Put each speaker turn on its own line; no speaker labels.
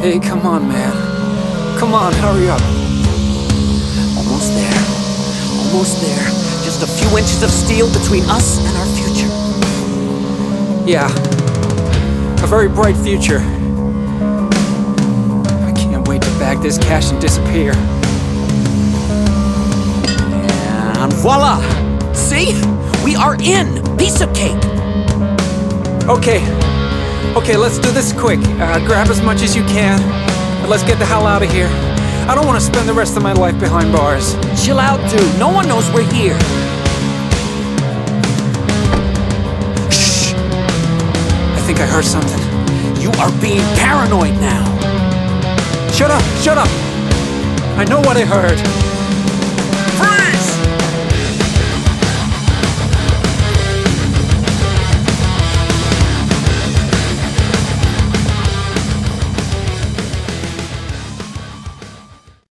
Hey, come on, man. Come on, hurry up.
Almost there. Almost there. Just a few inches of steel between us and our future.
Yeah. A very bright future. I can't wait to bag this cash and disappear.
And voila! See? We are in! Piece of cake!
Okay. Okay, let's do this quick. Grab as much as you can, and let's get the hell out of here. I don't want to spend the rest of my life behind bars.
Chill out, dude. No one knows we're here.
Shh! I think I heard something.
You are being paranoid now.
Shut up! Shut up! I know what I heard.